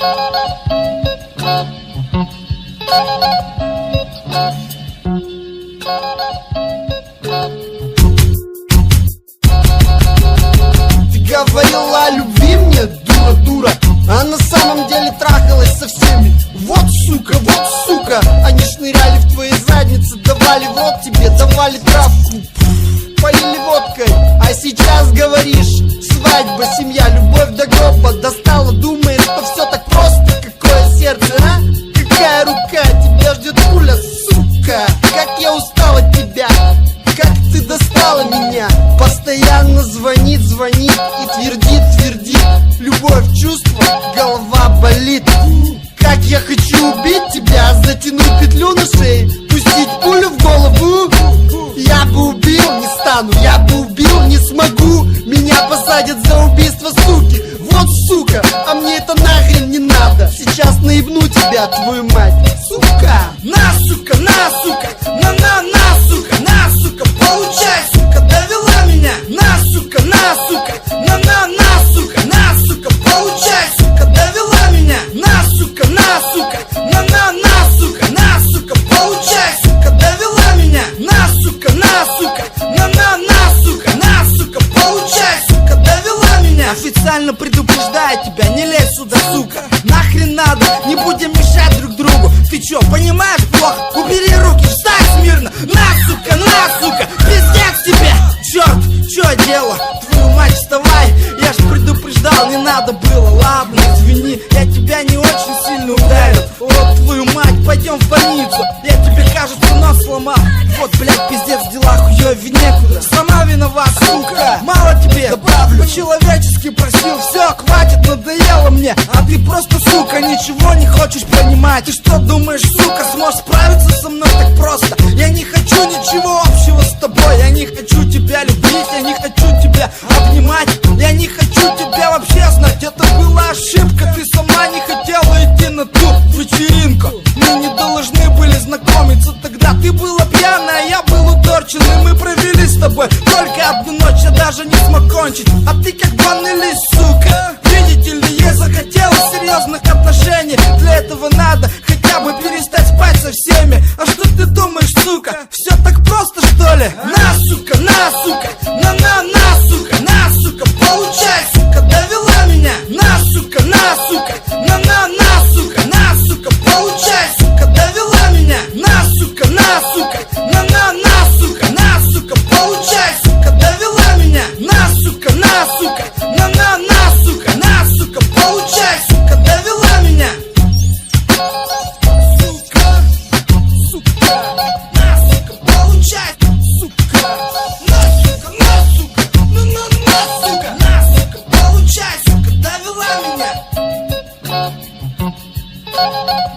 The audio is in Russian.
Говорила о любви мне, дура, а на самом деле трахалась со всеми. Вот сука, они шныряли в твои задницы, давали вот тебе, давали травку, поили водкой. А сейчас говоришь, свадьба, семья, любовь до гроба. Достала, думает, что все так просто. Какое сердце, а? Какая рука? Тебя ждет пуля, сука. Как я устал от тебя, как ты достала меня. Постоянно звонит и твердит. Любовь, чувство, голова болит. Как я хочу убить тебя, затянуть петлю на шее, пустить пулю в голову. Я бы убил, не стану, я бы убил, не смогу. Меня посадят за убийство, суки. Вот сука, а мне это нахрен не надо. Сейчас наебну тебя, твою мать, сука. На, сука, сука, получай, сука, довела меня. На, сука, сука, получай, сука, довела меня. На, сука, сука, получай, сука, довела меня. На, сука, получай, сука, довела меня. Официально предупреждаю тебя, не лезь сюда, сука. Нахрен надо, не будем мешать друг другу. Ты чё, понимаешь плохо? Убери руки, встань смирно. На, сука, пиздец тебе. Черт, чё дело? Твою мать, вставай. Я ж предупреждал, не надо было. Ладно, извини, я тебя не очень сильно ударил. Вот твою мать, пойдем в больницу. Я тебе, кажется, нос сломал. Вот, блядь, пиздец, дела хуёвее некуда. Сама виновата, сука. Мало тебе, добавлю. По-человечески просил, все, хватит, надоело мне. А ты просто, сука, ничего не хочешь понимать. Ты что думаешь, сука, сможешь справиться со мной так просто? Я не хочу ничего общего с тобой. Я не хочу тебя любить, я не хочу тебя обнимать. Я не хочу тебя вообще знать. Это была ошибка, ты сама не хотела идти на ту вечеринку. Мы не должны были знакомиться тогда. Ты была пьяная, я был уторчен. И мы провели с тобой только одну ночь. Я даже не смог кончить, а ты как банный лист, сука. Видите ли, я захотела серьезных отношений. Для этого надо хотя бы перестать спать со всеми. А что ты думаешь, сука? Все так просто, что ли? На, сука, сука, получай, сука, довела меня. На, сука, получай, сука, довела меня. На, сука, получай, сука, довела меня. На, сука, получай, сука, довела меня. Получай, сука, довела меня.